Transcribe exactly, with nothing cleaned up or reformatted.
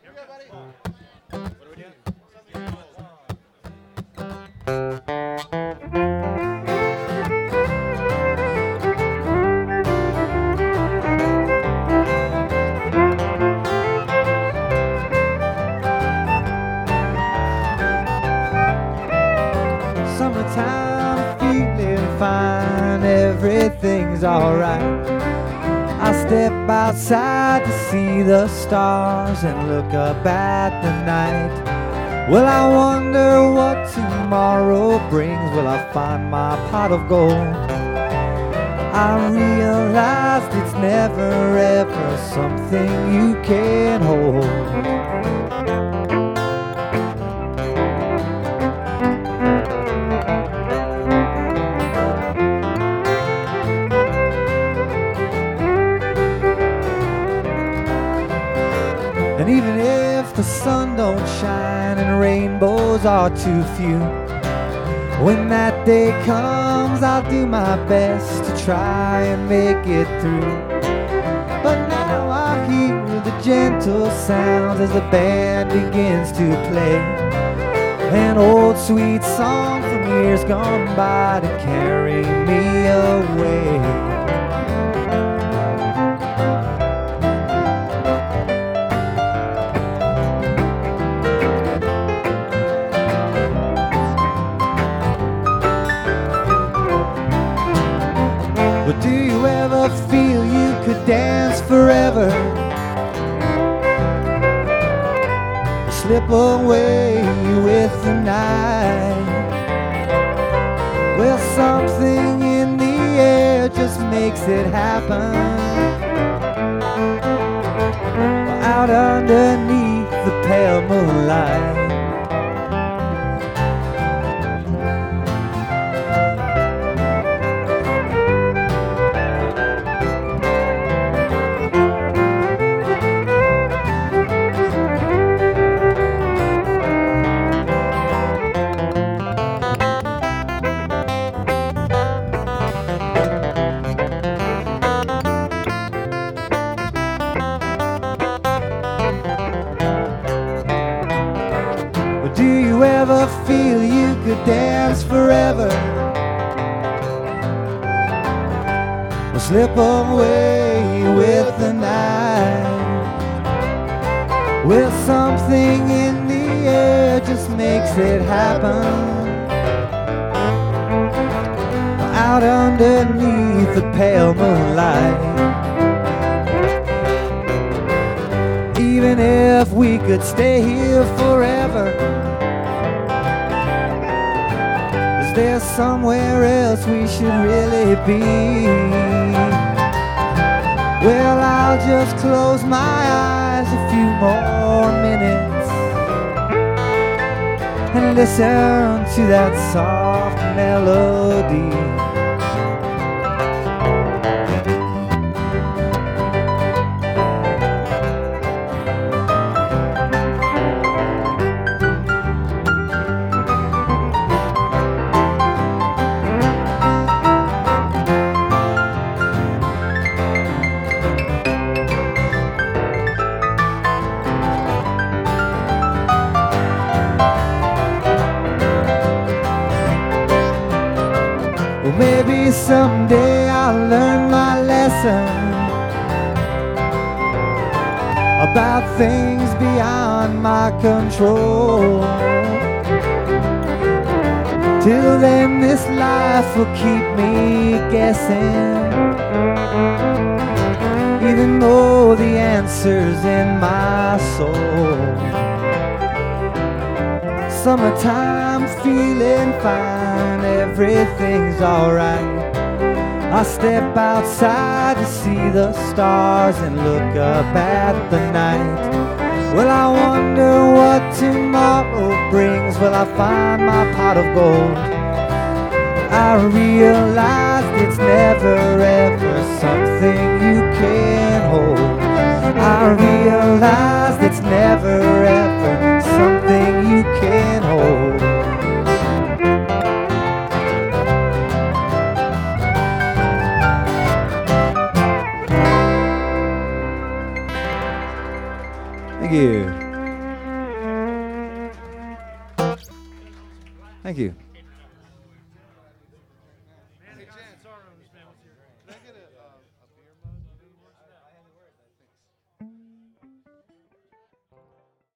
Summertime, feeling fine, everything's alright. I step outside to see the stars and look up at the night. Well, I wonder what tomorrow brings. Will I find my pot of gold? I realized it's never ever something you can hold. And even if the sun don't shine and rainbows are too few, when that day comes, I'll do my best to try and make it through. But now I hear the gentle sounds as the band begins to play an old sweet song from years gone by to carry me away. But do you ever feel you could dance forever? Slip away with the night. Well, something in the air just makes it happen. Out underneath the pale moonlight. Do you ever feel you could dance forever? Or slip away with the night? Well, something in the air just makes it happen. Out underneath the pale moonlight. Even if we could stay here forever, is there somewhere else we should really be? Well, I'll just close my eyes a few more minutes and listen to that soft melody. Well, maybe someday I'll learn my lesson about things beyond my control. Till then, this life will keep me guessing, even though the answer's in my soul. Summertime, feeling fine, everything's alright. I step outside to see the stars and look up at the night. Well, I wonder what tomorrow brings. Will I find my pot of gold? I realized it's never ever something you can hold. I realized it's never ever something you can hold. Thank you. Thank you. Hey, Chance, our owners, man, what's your- Can I get a-